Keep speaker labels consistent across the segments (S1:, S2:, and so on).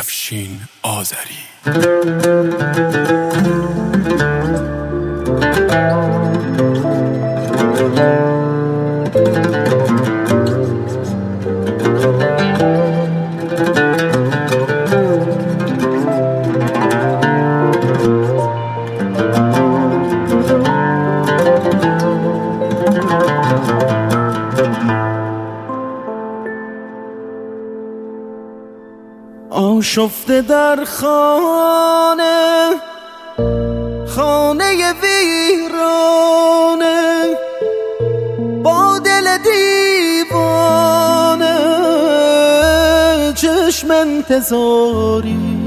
S1: افشین آذری.
S2: آشفته در خانه ویرانه با دل دیوانه چشم انتظاری،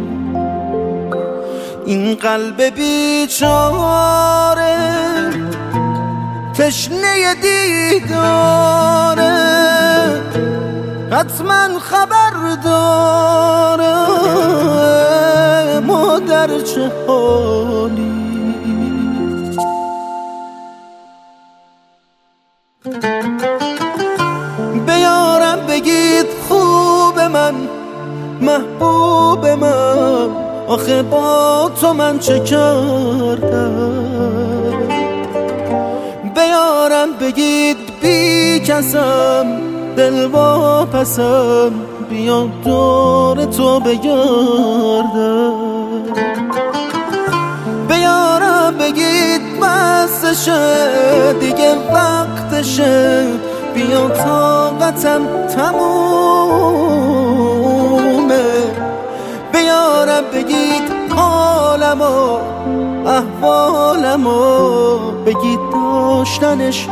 S2: این قلب بیچاره تشنه دیداره، حتما خبر داره ما در چه حالی. بیارم بگید خوب من، محبوب من، آخه با تو من چه کردم. بیارم بگید بی کسم، دل واپسم، بیا دور تو بگردم. بیارم بگید بسشه دیگه وقتشه، بیا طاقتم تمومه. بیارم بگید حالمو احوالمو، بگید داشتنش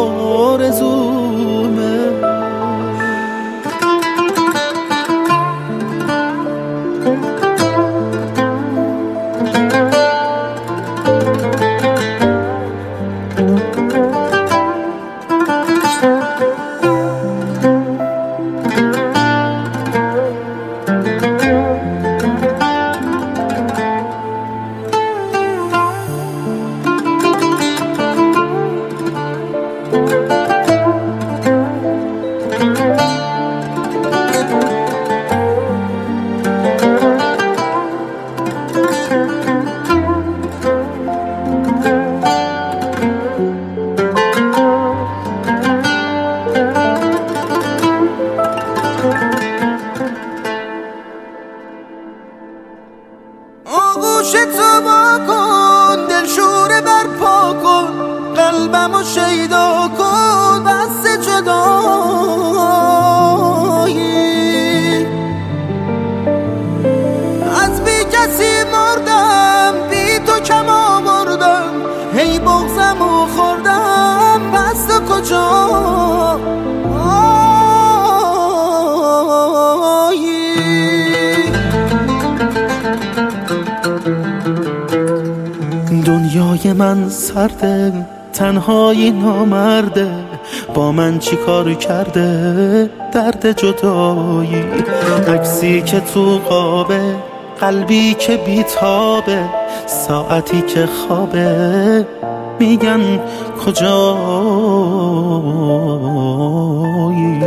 S2: آرزومه. آغوش تو با کن، دل شوره برپا کن، قلبمو شیدا کن، بس جدایی. از بی کسی مردم، بی تو کم آوردم، هی بغزمو خوردم، بس تو کجا دنیای من سرده، تنهایی نامرده، با من چی کار کرده درد جدایی. عکسی که تو قابه، قلبی که بیتابه، ساعتی که خوابه، میگن کجایی.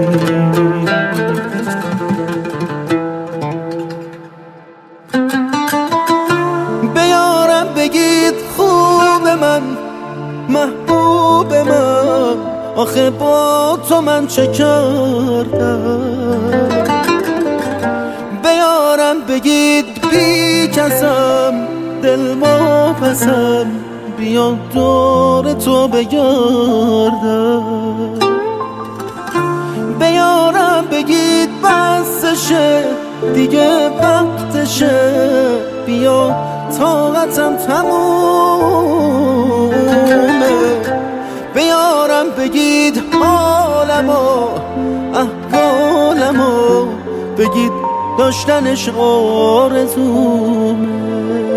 S2: بیارم بگید خوب من، محبوب من، آخه با تو من چه کردم. بیارم بگید بی کسم، دل واپسم، بیا دور تو بگردم. بیارم بگید بسشه دیگه وقتشه، بیا طاقتم تمومه. بیارم بگید حالمو احوالمو، بگید داشتنش آرزومه.